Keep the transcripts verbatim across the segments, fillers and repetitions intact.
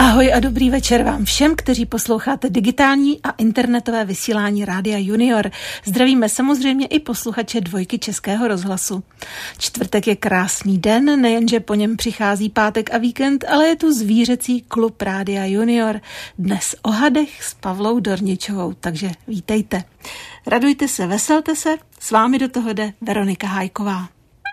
Ahoj a dobrý večer vám všem, kteří posloucháte digitální a internetové vysílání Rádia Junior. Zdravíme samozřejmě i posluchače Dvojky Českého rozhlasu. Čtvrtek je krásný den, nejenže po něm přichází pátek a víkend, ale je tu zvířecí klub Rádia Junior. Dnes o hadech s Pavlou Dorničovou, takže vítejte. Radujte se, veselte se, s vámi do toho jde Veronika Hájková.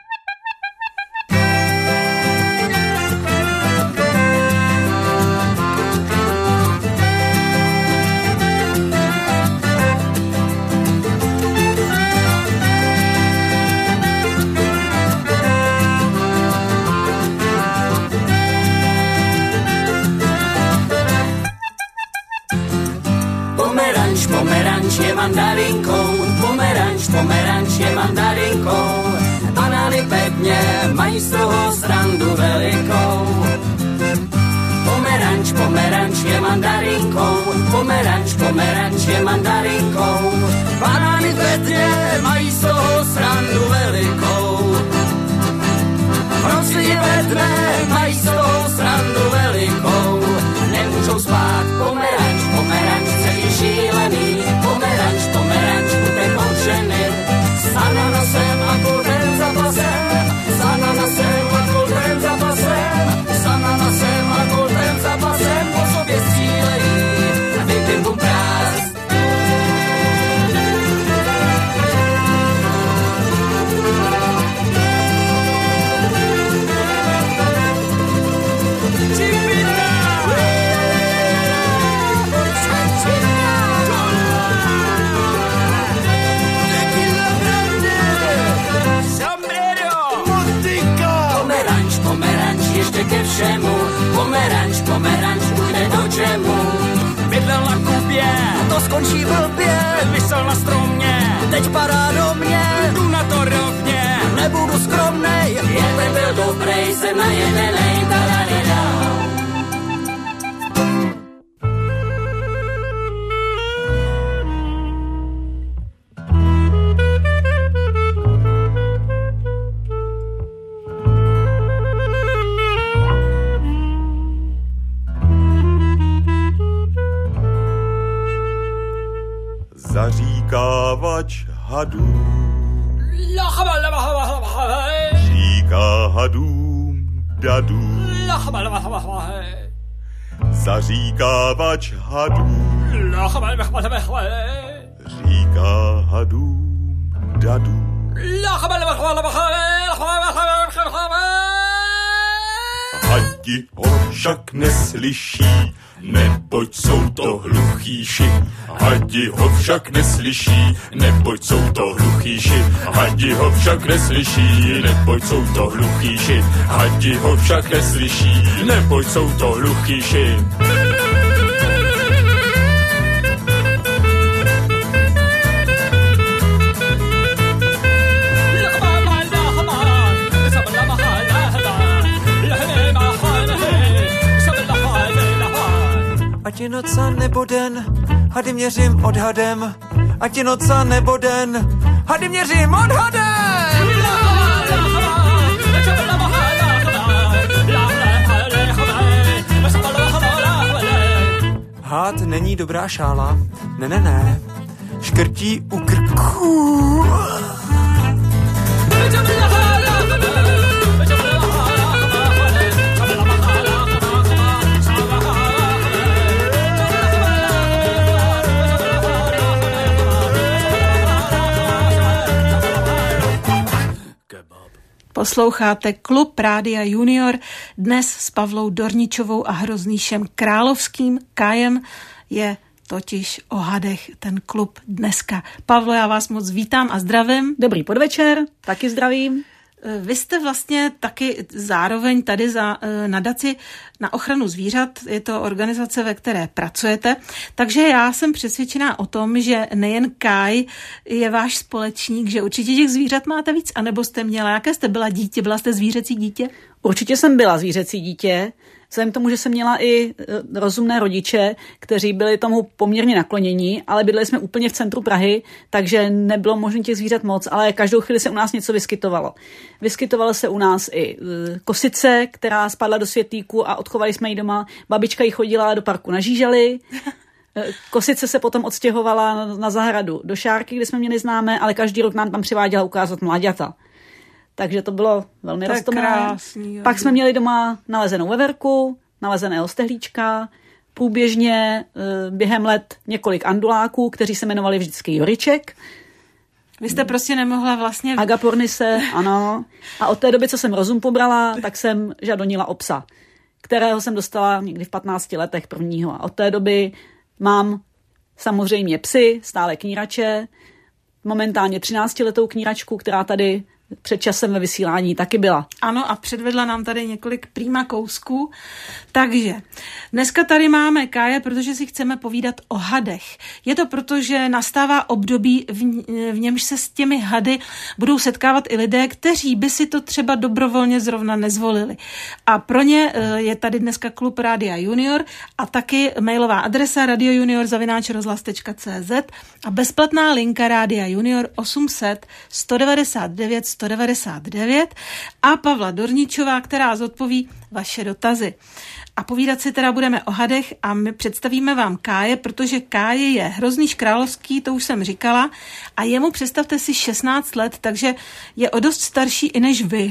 Pomeranč je mandarinkou, pomeranč, pomeranč je mandarinkou. Banány pevně mají z toho srandu velikou. Pomeranč, pomeranč je mandarinkou, pomeranč, pomeranč je mandarinkou. Banány pevně mají z toho srandu velikou. Rostliny vedné mají z toho srandu velikou. Nemůžou spát, pomeranč, pomeranč, celý šílený. Pomeranč, pomeranč, utekou ženy. S ananasem a kultem za pasem. S ananasem a kultem za pasem. S ananasem a kultem za pasem. Po sobě střílejí, vypím bum prás. Ke všemu, pomeranč, pomeranč, půjde do džemu. Bydlel na Kubě, to skončí blbě. Vysel na stromě, teď padá do mě. Jdu na to rovně, nebudu skromnej. Jeden byl dobrý, jsem najedenej, taladidau. Zaříkávač hadů říká hadům dadů. Zaříkávač hadů říká hadům dadů. Hadi ho však neslyší, neboť jsou to hluchýši. Hadi ho však neslyší, neboť jsou to hluchýši. Hadi ho však neslyší, neboť jsou to hluchýši. Hadi ho však neslyší, neboť jsou to hluchýši. Ať je noc a nebo den, hady měřím odhadem. Ať je noc a nebo den, hady měřím odhadem. Hád není dobrá šála, ne, ne, ne, škrtí u krku. Posloucháte klub Rádia Junior dnes s Pavlou Dorničovou a Hroznýšem Královským. Kájem je totiž o hadech ten klub dneska. Pavlo, já vás moc vítám a zdravím. Dobrý podvečer, taky zdravím. Vy jste vlastně taky zároveň tady za nadaci na ochranu zvířat, je to organizace, ve které pracujete, takže já jsem přesvědčená o tom, že nejen Kaj je váš společník, že určitě těch zvířat máte víc, anebo jste měla, jaké jste byla dítě, byla jste zvířecí dítě? Určitě jsem byla zvířecí dítě Vzhledem k tomu, že jsem měla i rozumné rodiče, kteří byli tomu poměrně naklonění, ale bydleli jsme úplně v centru Prahy, takže nebylo možné těch zvířat moc, ale každou chvíli se u nás něco vyskytovalo. Vyskytovalo se u nás i kosice, která spadla do světlíku a odchovali jsme ji doma. Babička ji chodila do parku na žížaly. Kosice se potom odstěhovala na zahradu do Šárky, kde jsme měli známé, ale každý rok nám tam přiváděla ukázat mláďata. Takže to bylo velmi roztomilé. Pak jsme měli doma nalezenou veverku, nalezeného stehlíčka, průběžně během let několik anduláků, kteří se jmenovali vždycky Joriček. Vy jste prostě nemohla vlastně... Agapornise, ano. A od té doby, co jsem rozum pobrala, tak jsem žadonila o psa, kterého jsem dostala někdy v patnácti letech prvního. A od té doby mám samozřejmě psy, stále knírače, momentálně třináctiletou kníračku, která tady před časem ve vysílání taky byla. Ano, a předvedla nám tady několik prýma kousků. Takže dneska tady máme Káje, protože si chceme povídat o hadech. Je to proto, že nastává období, v, v němž se s těmi hady budou setkávat i lidé, kteří by si to třeba dobrovolně zrovna nezvolili. A pro ně je tady dneska klub Rádia Junior a taky mailová adresa radiojunior zavináč rozhlas tečka cé zet a bezplatná linka Rádia Junior osm set sto devadesát devět sto devadesát devět a Pavla Dorničová, která zodpoví vaše dotazy. A povídat si teda budeme o hadech a my představíme vám Káje, protože Káje je hrozný královský, to už jsem říkala, a jemu představte si šestnáct let, takže je o dost starší i než vy.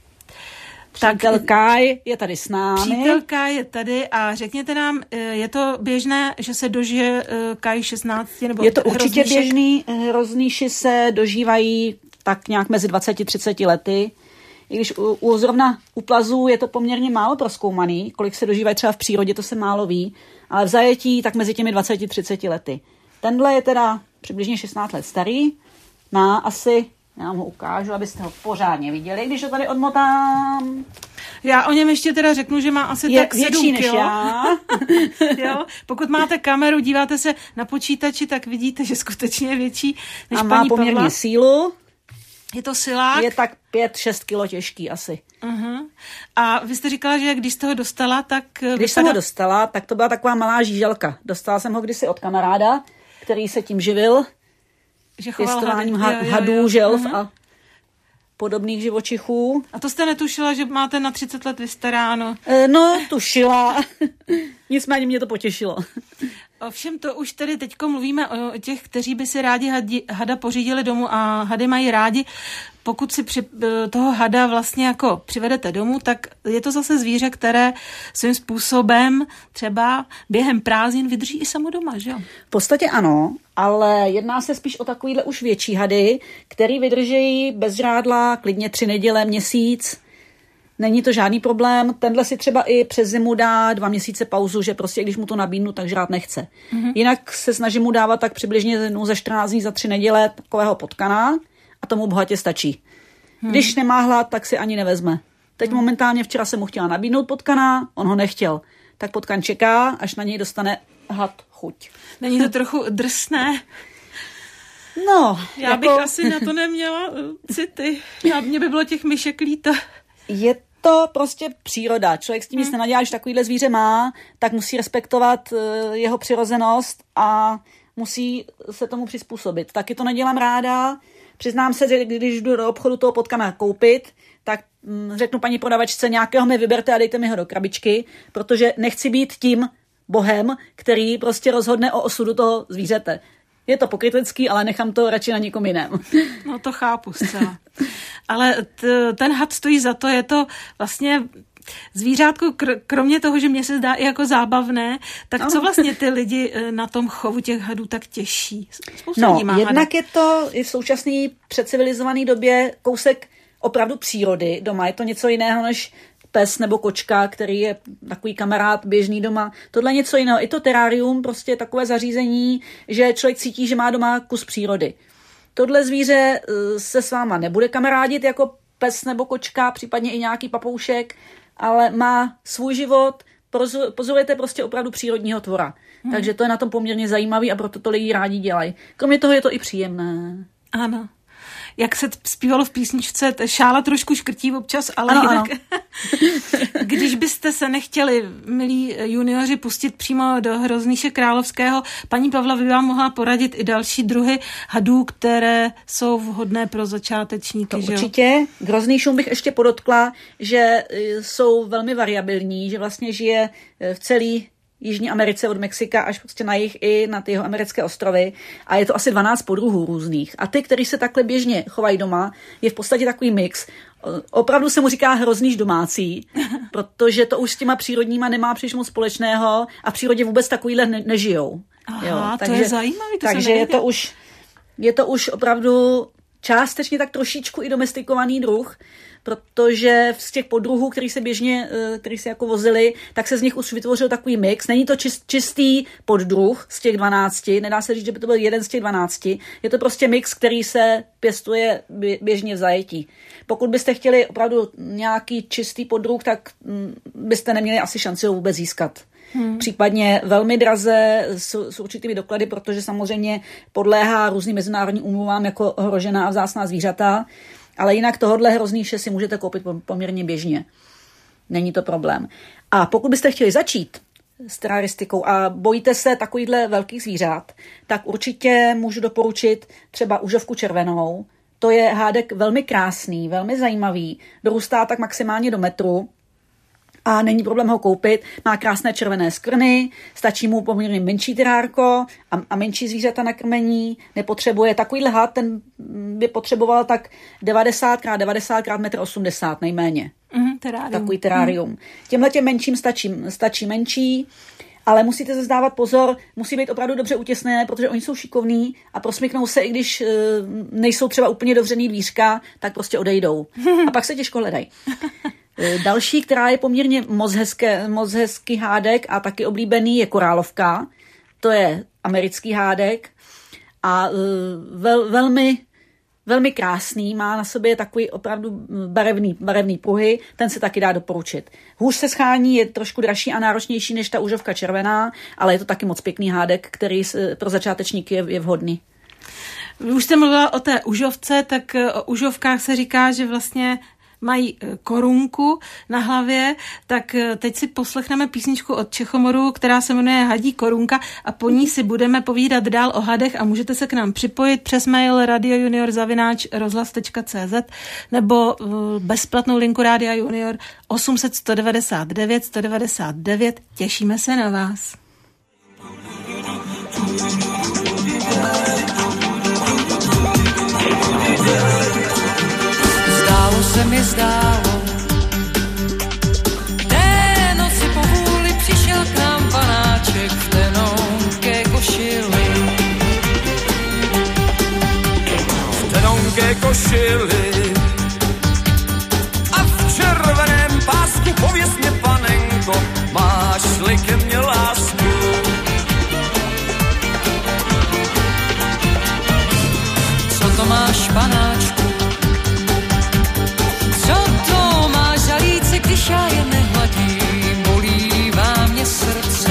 Přítel Káj je tady s námi. Přítel Káj je tady a řekněte nám, je to běžné, že se dožije Káj šestnáct? Nebo je to určitě hrozníšek? Běžný, hrozníši se dožívají tak nějak mezi dvaceti a třiceti lety. I když u, u zrovna u plazů je to poměrně málo prozkoumaný, kolik se dožívají třeba v přírodě, to se málo ví, ale v zajetí tak mezi těmi dvaceti a třiceti lety. Tenhle je teda přibližně šestnáct let starý, má asi, já vám ho ukážu, abyste ho pořádně viděli, když ho tady odmotám. Já o něm ještě teda řeknu, že má asi je tak sedm kilo. Já. Jo, pokud máte kameru, díváte se na počítači, tak vidíte, že skutečně je větší než a má paní poměrně Pavla. sílu. Je to silák? Je tak pět šest kilo těžký asi. Uh-huh. A vy jste říkala, že když jste ho dostala, tak... Když vypadá... jsem ho dostala, tak to byla taková malá žíželka. Dostala jsem ho kdysi od kamaráda, který se tím živil. Že choval pěstováním hady. Jo, jo, hadů, jo. želv uh-huh. a podobných živočichů. A to jste netušila, že máte na třicet let vystaráno? E, no, tušila. Nicméně mě to potěšilo. Ovšem to už tedy teďko mluvíme o těch, kteří by si rádi hadi, hada pořídili domů a hady mají rádi. Pokud si při, toho hada vlastně jako přivedete domů, tak je to zase zvíře, které svým způsobem třeba během prázdnin vydrží i samo doma, že jo? V podstatě ano, ale jedná se spíš o takovýhle už větší hady, který vydrží bez žrádla klidně tři neděle, měsíc. Není to žádný problém. Tenhle si třeba i přes zimu dá dva měsíce pauzu, že prostě když mu to nabídnu, tak žrát nechce. Mm-hmm. Jinak se snažím mu dávat tak přibližně za čtrnáct dní, za tři neděle takového potkana a tomu bohatě stačí. Mm-hmm. Když nemá hlad, tak si ani nevezme. Teď mm-hmm. momentálně včera jsem mu chtěla nabídnout potkana, on ho nechtěl. Tak potkan čeká, až na něj dostane had chuť. Není to trochu drsné? No. Já jako... bych asi na to neměla city. Já, mě by bylo těch myšek líto. Je to prostě příroda. Člověk s tím nic hmm. nenadělá, když takovýhle zvíře má, tak musí respektovat uh, jeho přirozenost a musí se tomu přizpůsobit. Taky to nedělám ráda. Přiznám se, že když jdu do obchodu toho potkana koupit, tak hm, řeknu paní prodavačce, nějakého mi vyberte a dejte mi ho do krabičky, protože nechci být tím bohem, který prostě rozhodne o osudu toho zvířete. Je to pokrytecký, ale nechám to radši na někom jiném. No to chápu zcela. Ale t- ten had stojí za to, je to vlastně zvířátko, kr- kromě toho, že mně se zdá i jako zábavné, tak ano. Co vlastně ty lidi na tom chovu těch hadů tak těší? Spousta no, lidí má jednak hada. Je to i v současné předcivilizované době kousek opravdu přírody doma. Je to něco jiného než pes nebo kočka, který je takový kamarád běžný doma. Tohle je něco jiného. I to terárium, prostě takové zařízení, že člověk cítí, že má doma kus přírody. Tohle zvíře se s váma nebude kamarádit jako pes nebo kočka, případně i nějaký papoušek, ale má svůj život, pozorujete prostě opravdu přírodního tvora. Hmm. Takže to je na tom poměrně zajímavý a proto to lidi rádi dělají. Kromě toho je to i příjemné. Ano. jak se zpívalo v písničce, šála trošku škrtí občas, ale ano, jinak, ano. Když byste se nechtěli, milí junioři, pustit přímo do Hroznýše královského, paní Pavla by vám mohla poradit i další druhy hadů, které jsou vhodné pro začátečníky. To určitě. K Hroznýšům bych ještě podotkla, že jsou velmi variabilní, že vlastně žije v celé Jižní Americe od Mexika až prostě na jih i na ty jeho americké ostrovy a je to asi dvanáct podruhů různých. A ty, kteří se takhle běžně chovají doma, je v podstatě takový mix. Opravdu se mu říká Hroznýš domácí, protože to už s těma přírodníma nemá příliš moc společného a v přírodě vůbec takovýhle ne- nežijou. Aha, jo, to takže, je zajímavý, to takže je to už je to už opravdu částečně tak trošičku i domestikovaný druh, protože z těch podruhů, který se běžně, který se jako vozili, tak se z nich už vytvořil takový mix. Není to čist, čistý poddruh z těch dvanácti, nedá se říct, že by to byl jeden z těch dvanácti. Je to prostě mix, který se pěstuje běžně v zajetí. Pokud byste chtěli opravdu nějaký čistý poddruh, tak byste neměli asi šanci ho vůbec získat. Hmm. Případně velmi draze s, s určitými doklady, protože samozřejmě podléhá různým mezinárodním úmluvám jako ohrožená a vzácná zvířata, ale jinak tohodle Hroznýše si můžete koupit poměrně běžně. Není to problém. A pokud byste chtěli začít s teraristikou a bojíte se takovýchhle velkých zvířat, tak určitě můžu doporučit třeba užovku červenou. To je hádek velmi krásný, velmi zajímavý, dorůstá tak maximálně do metru, a není problém ho koupit. Má krásné červené skvrny, stačí mu poměrně menší terárko a, a menší zvířata na krmení. Nepotřebuje takovýhle had, ten by potřeboval tak devadesát krát devadesát krát metr osmdesát nejméně. Mm, terárium. Takový terárium. Mm. Těmhle těm menším stačí, stačí menší, ale musíte se zdávat pozor, musí být opravdu dobře utěsněné, protože oni jsou šikovní a prosmyknou se, i když e, nejsou třeba úplně dovřený dvířka, tak prostě odejdou. A pak se těžko hledají. Další, která je poměrně moc, hezké, moc hezký hádek a taky oblíbený, je korálovka. To je americký hádek a vel, velmi, velmi krásný. Má na sobě takový opravdu barevný, barevný pruhy. Ten se taky dá doporučit. Hůř se schání, je trošku dražší a náročnější než ta užovka červená, ale je to taky moc pěkný hádek, který pro začátečníky je, je vhodný. Vy už jste mluvila o té užovce, tak o užovkách se říká, že vlastně mají korunku na hlavě, tak teď si poslechneme písničku od Čechomoru, která se jmenuje Hadí korunka a po ní si budeme povídat dál o hadech a můžete se k nám připojit přes mail radiojunior zavináč rozhlas tečka cé zet nebo bezplatnou linku Rádia Junior osm set sto devadesát devět sto devadesát devět. Těšíme se na vás. Zdálo se mi zdálo, té noci po vůli přišel k nám panáček v tenonké košili. V tenonké košili a v červeném pásku, pověz mě, panenko, máš-li ke mně lásku. Co to máš, panáčku? Co to máš za líce, když já je nehladím, bolívá mě srdce.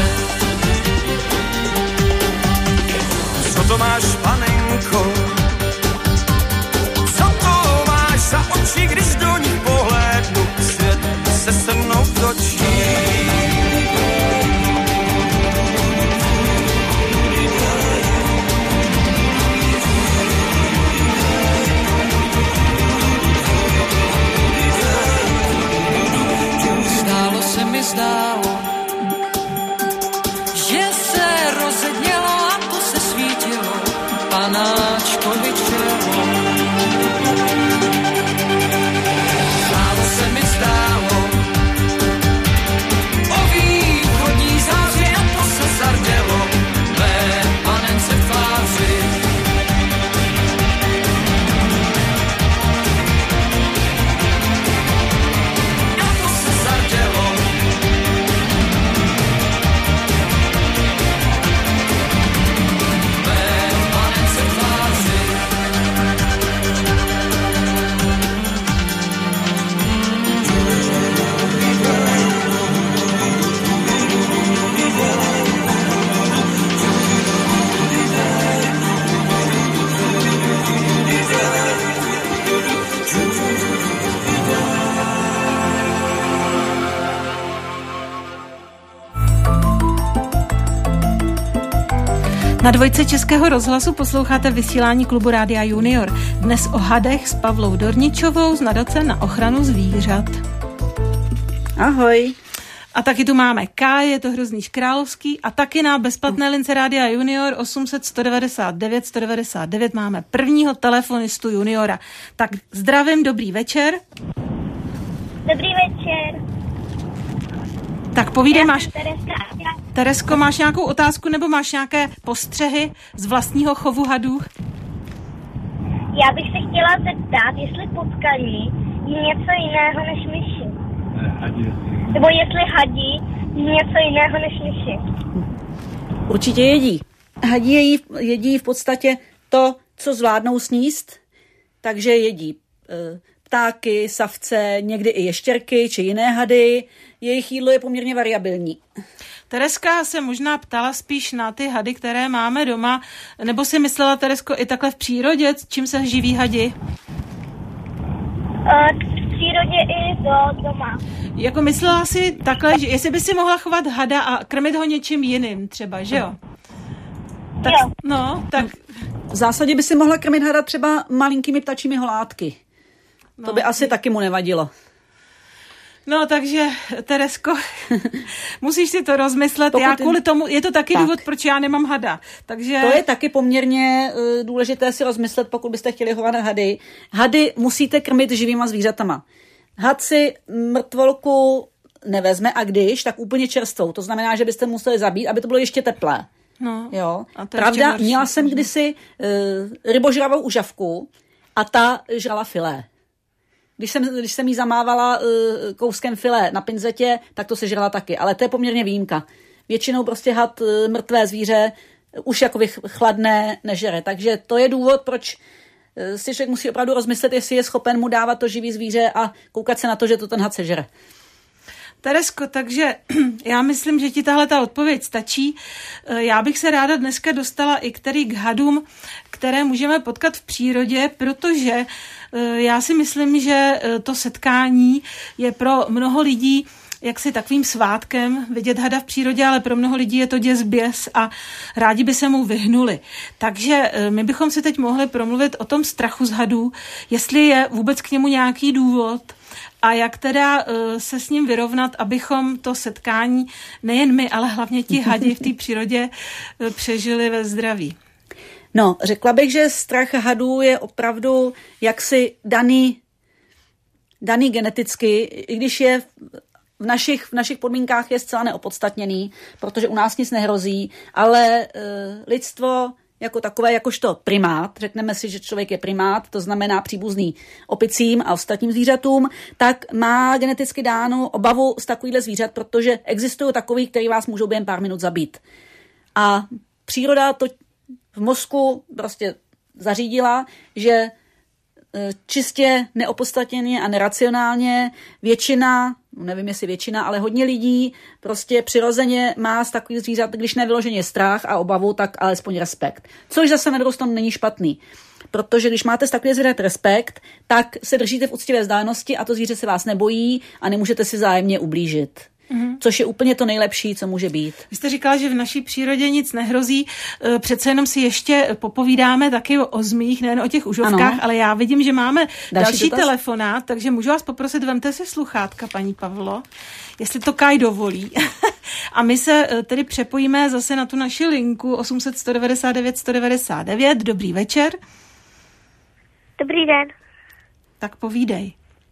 Co to máš, panenko? Co to máš za oči, když do nich pohlédnu, svět se se mnou točí. Zdálo, že se rozednělo a to se svítilo panáčkovi čelo. Zdálo se mi zdálo o východní záři a to se zardělo mé panence v tváři. Na dvojce Českého rozhlasu posloucháte vysílání klubu Rádia Junior. Dnes o hadech s Pavlou Dorničovou z nadace na ochranu zvířat. Ahoj. A taky tu máme K, je to Hrozný Královský, a taky na bezplatné lince Rádia Junior osm set sto devadesát devět sto devadesát devět máme prvního telefonistu juniora. Tak zdravím, dobrý večer. Dobrý večer. Tak povídej, máš... Tereska. Teresko, máš nějakou otázku nebo máš nějaké postřehy z vlastního chovu hadů? Já bych se chtěla zeptat, jestli potkaní jí něco jiného než myši. Nebo jestli hadí jí něco jiného než myši. Určitě jedí. Hadí jedí, jedí v podstatě to, co zvládnou sníst, takže jedí e, ptáky, savce, někdy i ještěrky či jiné hady. Jejich jídlo je poměrně variabilní. Tereska se možná ptala spíš na ty hady, které máme doma, nebo si myslela, Teresko, i takhle v přírodě, čím se živí hadi? Uh, v přírodě i do, doma. Jako myslela si takhle, že jestli by si mohla chovat hada a krmit ho něčím jiným třeba, že jo? Tak, jo. No, tak... V zásadě by si mohla krmit hada třeba malinkými ptačími holátky. No. To by asi taky mu nevadilo. No, takže, Teresko, musíš si to rozmyslet. Pokud já kvůli tomu, je to taky tak. důvod, proč já nemám hada. Takže... To je taky poměrně uh, důležité si rozmyslet, pokud byste chtěli chovat hady. Hady musíte krmit živýma zvířatama. Had si mrtvolku nevezme, a když, tak úplně čerstvou. To znamená, že byste museli zabít, aby to bylo ještě teplé. No, jo. a to Pravda, horší. měla jsem kdysi uh, rybožravou užavku a ta žrala filé. Když jsem, když jsem jí zamávala uh, kouskem filé na pinzetě, tak to sežrala taky. Ale to je poměrně výjimka. Většinou prostě had uh, mrtvé zvíře uh, už jako chladné nežere. Takže to je důvod, proč uh, si člověk musí opravdu rozmyslet, jestli je schopen mu dávat to živý zvíře a koukat se na to, že to ten had sežere. Teresko, takže já myslím, že ti tahle ta odpověď stačí. Já bych se ráda dneska dostala i který k hadům, které můžeme potkat v přírodě, protože já si myslím, že to setkání je pro mnoho lidí jaksi takovým svátkem vidět hada v přírodě, ale pro mnoho lidí je to děs běs a rádi by se mu vyhnuli. Takže my bychom si teď mohli promluvit o tom strachu z hadů, jestli je vůbec k němu nějaký důvod, a jak teda uh, se s ním vyrovnat, abychom to setkání, nejen my, ale hlavně ti hadi v té přírodě uh, přežili ve zdraví. No, řekla bych, že strach hadů je opravdu jaksi daný, daný geneticky, i když je v našich, v našich podmínkách je zcela neopodstatněný, protože u nás nic nehrozí, ale uh, lidstvo jako takové, jakožto primát, řekneme si, že člověk je primát, to znamená příbuzný opicím a ostatním zvířatům, tak má geneticky dánu obavu z takovýchhle zvířat, protože existují takový, který vás můžou během pár minut zabít. A příroda to v mozku prostě zařídila, že čistě neopodstatněně a neracionálně většina, nevím jestli většina, ale hodně lidí prostě přirozeně má z takových zvířat, když nevyloženě strach a obavu, tak alespoň respekt. Což zase na druhou stranu není špatný. Protože když máte z takových zvířat respekt, tak se držíte v úctivé vzdálenosti a to zvíře se vás nebojí a nemůžete si vzájemně ublížit. Mm-hmm. Což je úplně to nejlepší, co může být. Vy jste říkala, že v naší přírodě nic nehrozí. Přece jenom si ještě popovídáme taky o zmích, nejen o těch užovkách, ano. Ale já vidím, že máme další, další telefonát, takže můžu vás poprosit, vemte si sluchátka, paní Pavlo, jestli to Kaj dovolí. A my se tedy přepojíme zase na tu naši linku osm set sto devadesát devět sto devadesát devět. Dobrý večer. Dobrý den. Tak povídej.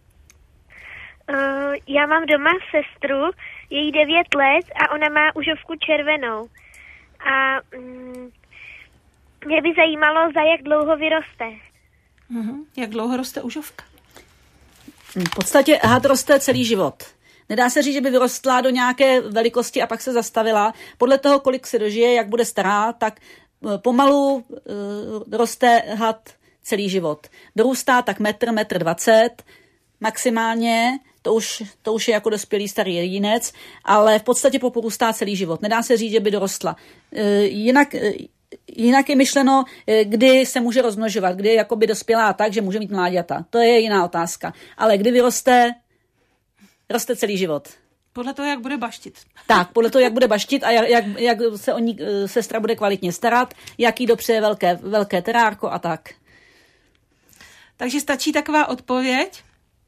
Uh, já mám doma sestru, je jí devět let a ona má užovku červenou. A um, mě by zajímalo, za jak dlouho vyroste. Uh-huh. Jak dlouho roste užovka? V podstatě had roste celý život. Nedá se říct, že by vyrostla do nějaké velikosti a pak se zastavila. Podle toho, kolik se dožije, jak bude stará, tak pomalu uh, roste had celý život. Dorůstá tak metr, metr dvacet, maximálně, to už, to už je jako dospělý starý jedinec, ale v podstatě porůstá celý život. Nedá se říct, že by dorostla. E, jinak, e, jinak je myšleno, e, kdy se může rozmnožovat, kdy je jakoby dospělá tak, že může mít mláďata. To je jiná otázka. Ale kdy vyroste, roste celý život. Podle toho, jak bude baštit. Tak, podle toho, jak bude baštit a jak, jak, jak se o ní sestra bude kvalitně starat, jaký dopřeje velké, velké terárko a tak. Takže stačí taková odpověď?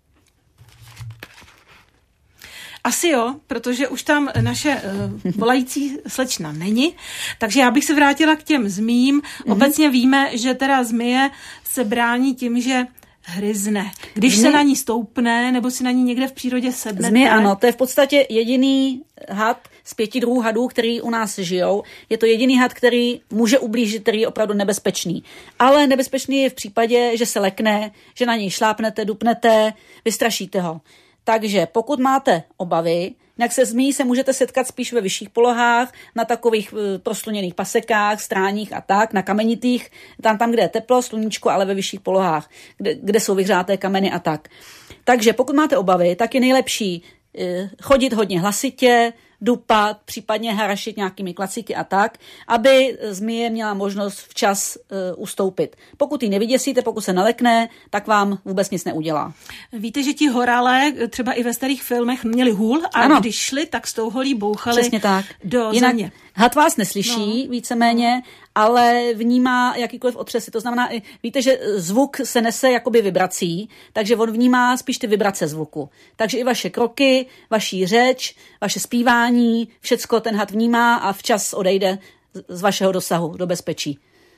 Asi jo, protože už tam naše uh, volající slečna není, takže já bych se vrátila k těm zmijím. Mm-hmm. Obecně víme, že teda zmije se brání tím, že hryzne. Když Zmi... se na ní stoupne, nebo si na ní někde v přírodě sedne. Zmije, ano, to je v podstatě jediný had z pěti druhů hadů, který u nás žijou. Je to jediný had, který může ublížit, který je opravdu nebezpečný. Ale nebezpečný je v případě, že se lekne, že na něj šlápnete, dupnete, vystrašíte ho. Takže pokud máte obavy, jinak se zmijí se můžete setkat spíš ve vyšších polohách, na takových prosluněných pasekách, stráních a tak, na kamenitých, tam, tam kde je teplo, sluníčko, ale ve vyšších polohách, kde, kde jsou vyhřáté kameny a tak. Takže pokud máte obavy, tak je nejlepší eh, chodit hodně hlasitě, dupat, případně harašit nějakými klacíky a tak, aby zmije měla možnost včas uh, ustoupit. Pokud ji nevyděsíte, pokud se nalekne, tak vám vůbec nic neudělá. Víte, že ti horale třeba i ve starých filmech měli hůl a ano. Když šli, tak s tou holí bouchali Přesně tak. do Jinak země. Had vás neslyší, no. víceméně, ale vnímá jakýkoliv otřesy. To znamená, víte, že zvuk se nese jakoby vibrací, takže on vnímá spíš ty vibrace zvuku. Takže i vaše kroky, vaší řeč, vaše zpívání, všecko ten had vnímá a včas odejde z vašeho dosahu do bezpečí.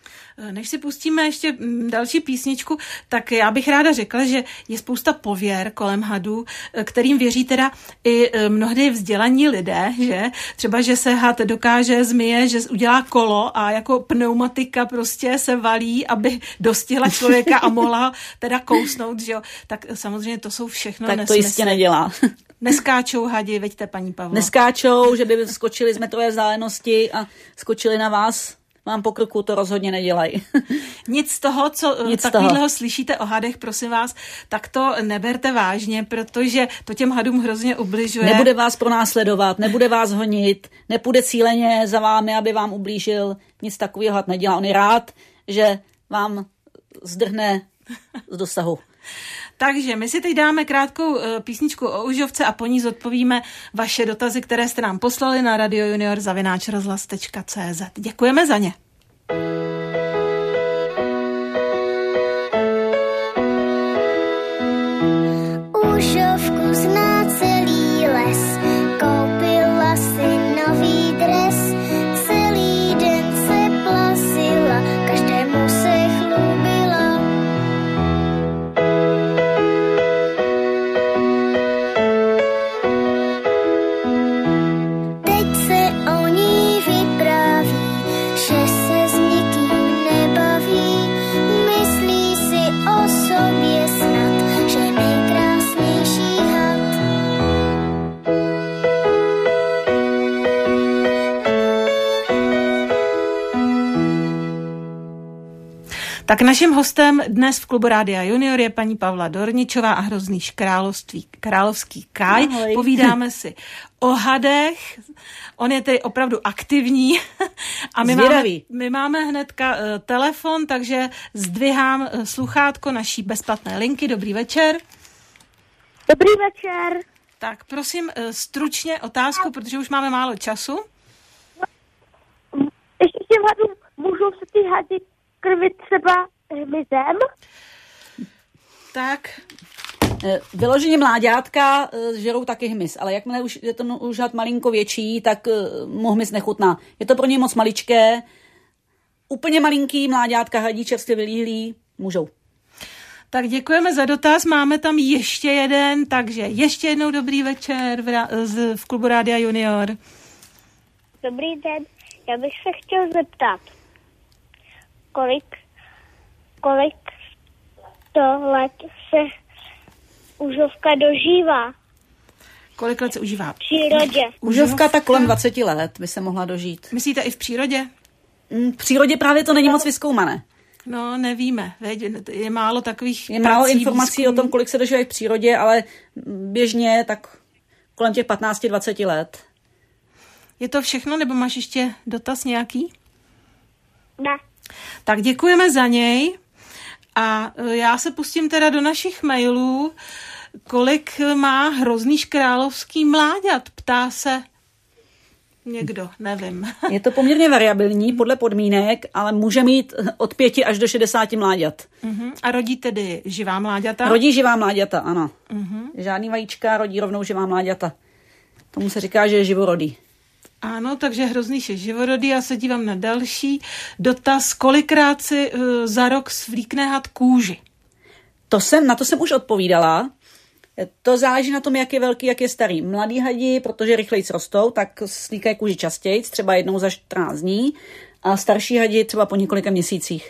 Než si pustíme ještě další písničku, tak já bych ráda řekla, že je spousta pověr kolem hadů, kterým věří teda i mnohdy vzdělaní lidé, že třeba, že se had dokáže zmije, že udělá kolo a jako pneumatika prostě se valí, aby dostihla člověka a mohla teda kousnout, že jo. Tak samozřejmě to jsou všechno tak nesmysly. To jistě nedělá. Neskáčou hadi, veďte paní Pavlo. Neskáčou, že by skočili z metrové vzdálenosti a skočili na vás. Vám po krku to rozhodně nedělají. Nic z toho, co Nic takovýhleho toho. Slyšíte o hadech, prosím vás, tak to neberte vážně, protože to těm hadům hrozně ubližuje. Nebude vás pronásledovat, nebude vás honit, nepůjde cíleně za vámi, aby vám ublížil. Nic takového had nedělá. On je rád, že vám zdrhne z dosahu. Takže my si teď dáme krátkou písničku o užovce a po ní zodpovíme vaše dotazy, které jste nám poslali na radiojunior zavináč rozhlas tečka cé zet. Děkujeme za ně. Užovku zná celý les, koupila si nový dres, celý den se plasila, každému se chlubila. Tak naším hostem dnes v klubu Rádia Junior je paní Pavla Dorničová a Hrozný království, královský Káj. Ahoj. Povídáme si o hadech. On je tedy opravdu aktivní. A my máme, my máme hnedka uh, telefon, takže zdvihám uh, sluchátko naší bezplatné linky. Dobrý večer. Dobrý večer. Tak prosím uh, stručně otázku, protože už máme málo času. Ještě těm hadům můžou se ty hady krvit třeba hmyzem? Tak. Vyloženě mláďátka žerou taky hmyz, ale jakmile už je to už had malinko větší, tak mu hmyz nechutná. Je to pro ně moc maličké. Úplně malinký mláďátka hadí čerstvě vylíhlý můžou. Tak děkujeme za dotaz. Máme tam ještě jeden, takže ještě jednou dobrý večer v, v klubu Rádia Junior. Dobrý den. Já bych se chtěl zeptat, kolik, kolik to let se užovka dožívá? Kolik let se užívá? V přírodě. Užovka tak kolem dvacet let by se mohla dožít. Myslíte i v přírodě? V přírodě právě to není no. moc vyzkoumané. No, nevíme. Je málo takových Je málo informací výzkum. O tom, kolik se dožívají v přírodě, ale běžně tak kolem těch patnáct dvacet let. Je to všechno, nebo máš ještě dotaz nějaký? Ne. Tak děkujeme za něj a já se pustím teda do našich mailů. kolik má hrozný královský mláďat? Ptá se někdo, nevím. Je to poměrně variabilní podle podmínek, ale může mít od pěti až do šedesáti mláďat. Uh-huh. A rodí tedy živá mláďata? Rodí živá mláďata, ano. Uh-huh. Žádný vajíčka, rodí rovnou živá mláďata. Tomu se říká, že je živorodý. Ano, takže hrozný je živorodý. Já se dívám na další dotaz. Kolikrát si uh, za rok svlíkne had kůži? To jsem, na to jsem už odpovídala. To záleží na tom, jak je velký, jak je starý. Mladý hadi, protože rychleji rostou, tak slíkají kůži častěji, třeba jednou za čtrnáct dní. A starší hadi třeba po několika měsících.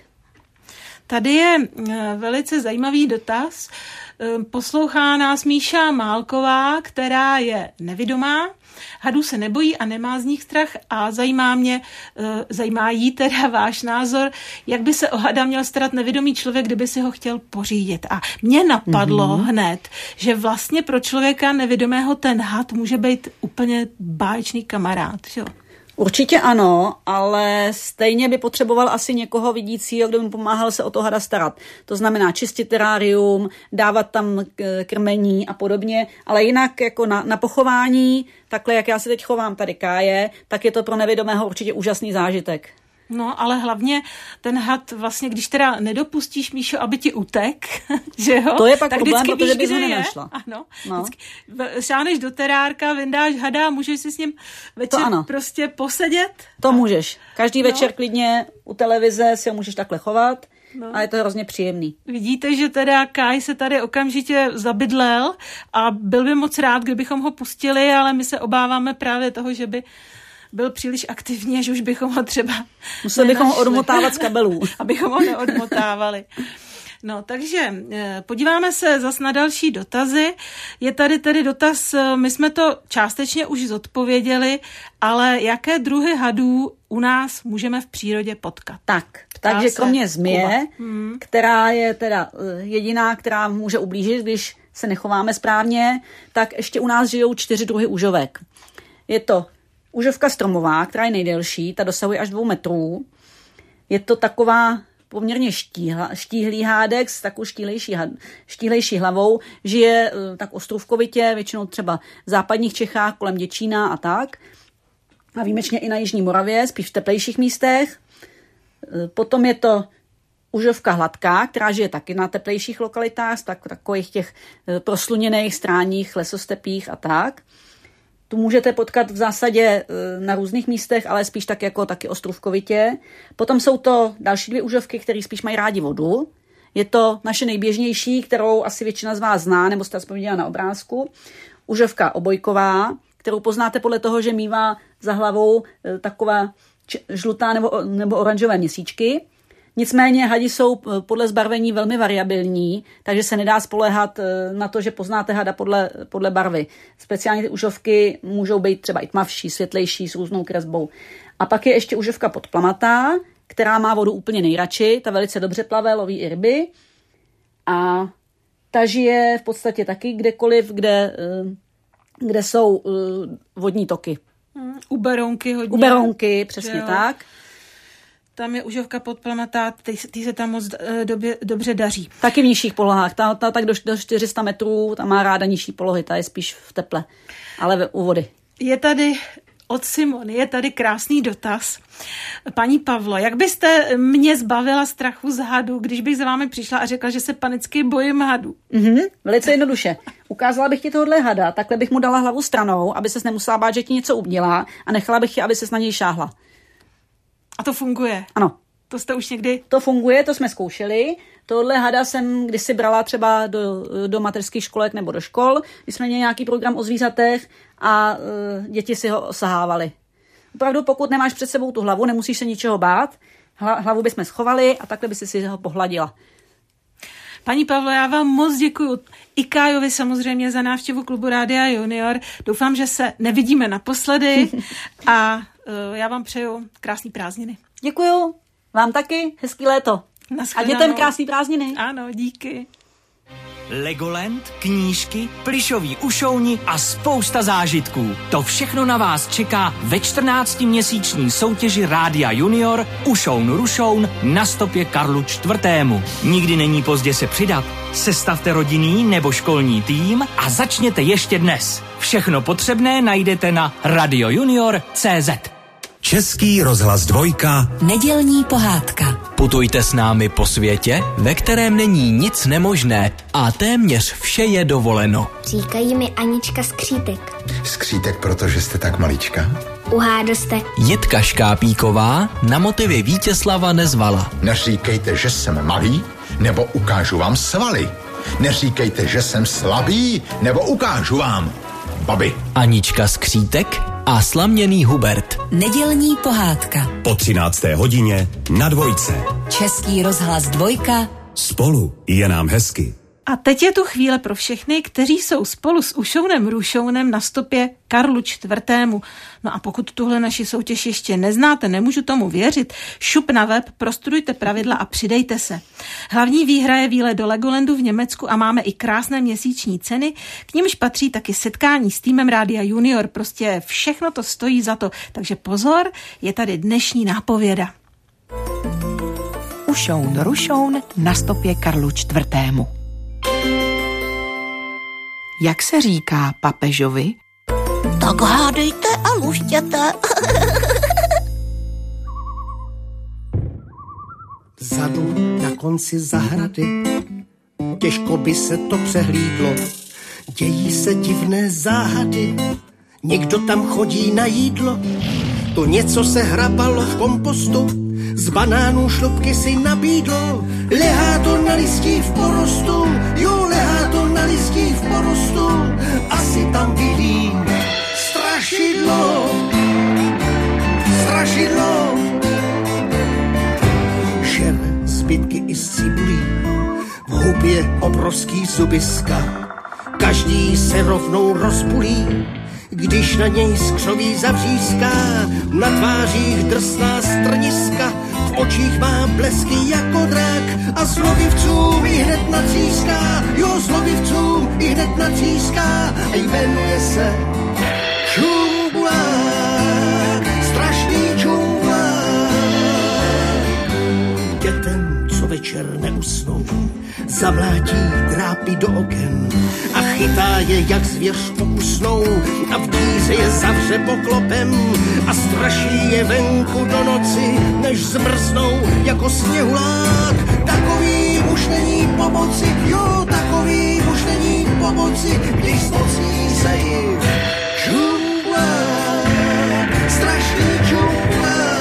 Tady je velice zajímavý dotaz. Poslouchá nás Míša Málková, která je nevidomá. Hadů se nebojí a nemá z nich strach a zajímá mě, zajímá jí teda váš názor, jak by se o hada měl starat nevidomý člověk, kdyby si ho chtěl pořídit. A mně napadlo mm-hmm. hned, že vlastně pro člověka nevidomého ten had může být úplně báječný kamarád, že jo? Určitě ano, ale stejně by potřeboval asi někoho vidícího, kdo mu pomáhal se o to hada starat. To znamená čistit terárium, dávat tam krmení a podobně, ale jinak jako na, na pochování, takhle jak já se teď chovám tady Káje, tak je to pro nevidomého určitě úžasný zážitek. No, ale hlavně ten had vlastně, když teda nedopustíš, Míšo, aby ti utek, že jo? To je pak tak problém, protože víš, bys ho kde nenašla. Ano, no. vždycky šáneš do terárka, vyndáš hada a můžeš si s ním večer prostě posedět. To můžeš. Každý no. večer klidně u televize si ho můžeš takhle chovat. No. A je to hrozně příjemný. Vidíte, že teda Kaj se tady okamžitě zabydlel a byl by moc rád, kdybychom ho pustili, ale my se obáváme právě toho, že by byl příliš aktivní, že už bychom ho třeba museli bychom ho odmotávat z kabelů. Abychom ho neodmotávali. No, takže podíváme se zas na další dotazy. Je tady tedy dotaz, my jsme to částečně už zodpověděli, ale jaké druhy hadů u nás můžeme v přírodě potkat? Tak, takže kromě zmije, hmm. která je teda jediná, která může ublížit, když se nechováme správně, tak ještě u nás žijou čtyři druhy užovek. Je to užovka stromová, která je nejdelší, ta dosahuje až dvou metrů. Je to taková poměrně štíhla, štíhlý hádek s takovou štíhlejší, štíhlejší hlavou. Žije tak ostrůvkovitě, většinou třeba v západních Čechách, kolem Děčína a tak. A výjimečně i na Jižní Moravě, spíš v teplejších místech. Potom je to užovka hladká, která žije taky na teplejších lokalitách, tak, takových těch prosluněných stránních lesostepích a tak. Tu můžete potkat v zásadě na různých místech, ale spíš tak jako taky ostrůvkovitě. Potom jsou to další dvě užovky, které spíš mají rádi vodu. Je to naše nejběžnější, kterou asi většina z vás zná, nebo jste aspoň viděla na obrázku. Užovka obojková, kterou poznáte podle toho, že mívá za hlavou taková žlutá nebo, nebo oranžové měsíčky. Nicméně hadi jsou podle zbarvení velmi variabilní, takže se nedá spoléhat na to, že poznáte hada podle, podle barvy. Speciálně ty užovky můžou být třeba i tmavší, světlejší, s různou kresbou. A pak je ještě užovka podplamatá, která má vodu úplně nejradši, ta velice dobře plave, loví i ryby. A ta žije v podstatě taky kdekoliv, kde, kde jsou vodní toky. U Berounky hodně. U Berounky, přesně tak. Tam je užovka podplamatá, ty se tam moc době, dobře daří. Taky v nižších polohách. Ta, ta tak do, do čtyři sta metrů, ta má ráda nižší polohy, ta je spíš v teple, ale u vody. Je tady od Simony, je tady krásný dotaz. Paní Pavlo, jak byste mě zbavila strachu z hadu, když bych za vámi přišla a řekla, že se panicky bojím hadu? Mhm, velice jednoduše. Ukázala bych ti tohohle hada, takhle bych mu dala hlavu stranou, aby ses nemusela bát, že ti něco udělá, a nechala bych ti, aby ses na něj šáhla. A to funguje? Ano. To jste už někdy? To funguje, to jsme zkoušeli. Tohle hada jsem kdysi brala třeba do, do mateřských školek nebo do škol, když jsme měli nějaký program o zvířatech a uh, děti si ho osahávaly. Opravdu, pokud nemáš před sebou tu hlavu, nemusíš se ničeho bát, Hla, hlavu bychom schovali a takhle by si si ho pohladila. Paní Pavlo, já vám moc děkuju. I Kájovi samozřejmě za návštěvu klubu Rádia Junior. Doufám, že se nevidíme naposledy a uh, já vám přeju krásný prázdniny. Děkuju. Vám taky. Hezký léto. A dětem krásný prázdniny. Ano, díky. Legoland, knížky, plyšoví ušouni a spousta zážitků. To všechno na vás čeká ve čtrnáctiměsíční soutěži Rádia Junior Ušoun rušoun na stopě Karlu čtvrtému. Nikdy není pozdě se přidat. Sestavte rodinný nebo školní tým a začněte ještě dnes. Všechno potřebné najdete na radiojunior tečka cé zet. Český rozhlas dvojka. Nedělní pohádka. Putujte s námi po světě, ve kterém není nic nemožné a téměř vše je dovoleno. Říkají mi Anička Skřítek. Skřítek, protože jste tak malička? Uhádl jste. Jitka Škápíková na motivy Vítězslava Nezvala. Neříkejte, že jsem malý, nebo ukážu vám svaly. Neříkejte, že jsem slabý, nebo ukážu vám babi. Anička Skřítek a slaměný Hubert. Nedělní pohádka. Po třinácté hodině na dvojce. Český rozhlas dvojka. Spolu je nám hezky. A teď je tu chvíle pro všechny, kteří jsou spolu s Ušounem Rušounem na stopě Karlu čtvrtému. No a pokud tuhle naši soutěž ještě neznáte, nemůžu tomu věřit, šup na web, prostudujte pravidla a přidejte se. Hlavní výhra je výlet do Legolandu v Německu a máme i krásné měsíční ceny, k nimž patří taky setkání s týmem Rádia Junior. Prostě všechno to stojí za to, takže pozor, je tady dnešní nápověda. Ušoun Rušoun na stopě Karlu čtvrtému. Jak se říká papežovi? Tak hádejte a luštěte. Vzadu na konci zahrady, těžko by se to přehlídlo. Dějí se divné záhady, někdo tam chodí na jídlo. Tu něco se hrabalo v kompostu, z banánů šlupky si nabídlo. Lehá to na listí v porostu, jo, lehá to na listí v porostu. Asi tam bydlí strašidlo, strašidlo. Žer zbytky i z cibulí, v hubě obrovský zubiska. Každý se rovnou rozpulí, když na něj skřoví zavřízká. Na tvářích drsná strniska, v očích má blesky jako drak a zlobivcům i hned natříská, jo, zlobivcům i hned natříská a jmenuje se Čumbulák, strašný Čumbulák. Dětem, co večer neusnou, zamlátí drápy do oken a chytá je jak zvěř pokusnou a v díře je zavře poklopem a straší je venku do noci, než zmrznou jako sněhulák. Takový už není pomoci, jo, takový už není pomoci, když zmocní se jich Čumbulák, strašný Čumbulák.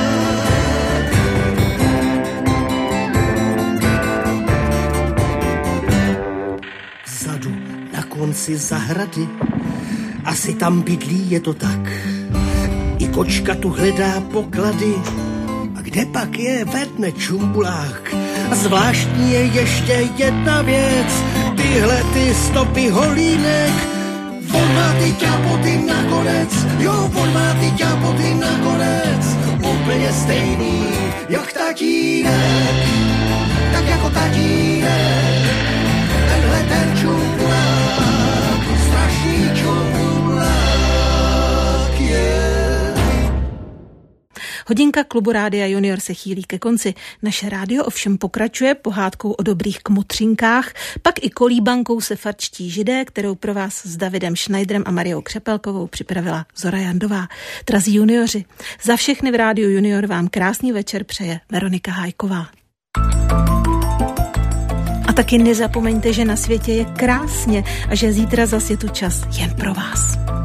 Na konci zahrady, asi tam bydlí, je to tak. I kočka tu hledá poklady. A kde pak je ve dne Čumbulák? A zvláštní je ještě jedna věc, tyhle ty stopy holínek. On má ty ťapoty nakonec, jo, on má ty ťapoty nakonec, úplně stejný jak tatínek, tak jako tatínek. Tenhle ten Čumbulák, strašný Čumbulák je. Hodinka klubu Rádia Junior se chýlí ke konci. Naše rádio ovšem pokračuje pohádkou o dobrých kmotřinkách, pak i kolíbankou se farčtí židé, kterou pro vás s Davidem Schneiderem a Mariou Křepelkovou připravila Zora Jandová. Drazí junioři, za všechny v Rádiu Junior vám krásný večer přeje Veronika Hájková. A taky nezapomeňte, že na světě je krásně a že zítra zas je tu čas jen pro vás.